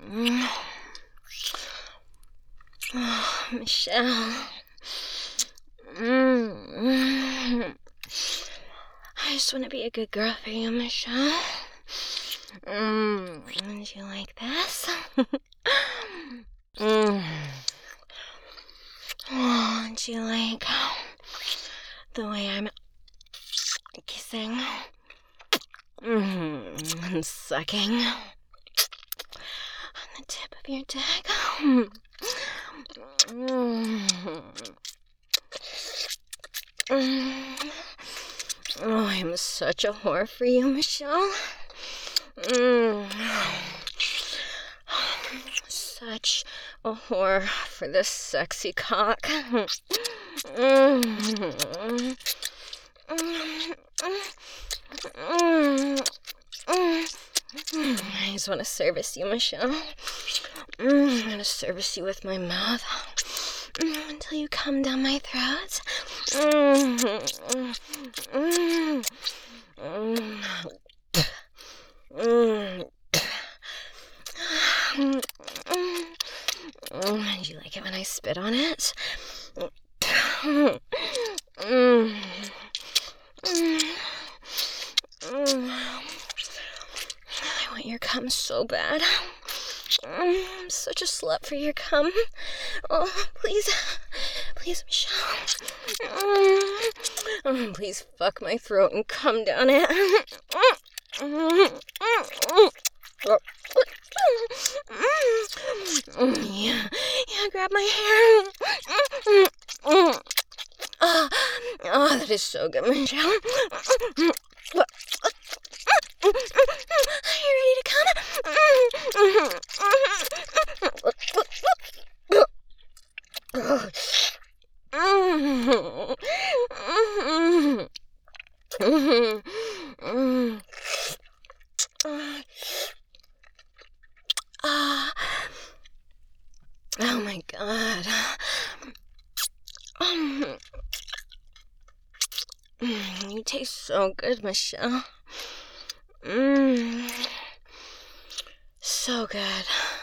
Oh, Michelle. I just want to be a good girl for you, Michelle. Would you like this? Oh, do you like the way I'm kissing and sucking on the tip of your dick? Oh, I'm such a whore for you, Michelle. Such a whore for this sexy cock. I just want to service you, Michelle. I'm going to service you with my mouth until you come down my throat. Do you like it when I spit on it? I want your cum so bad. I'm such a slut for your cum. Oh, please, Michelle. Please fuck my throat and cum down it. Yeah, grab my hair. Oh, that is so good, Michelle. Are you ready to come? Oh my God. You taste so good, Michelle. So good.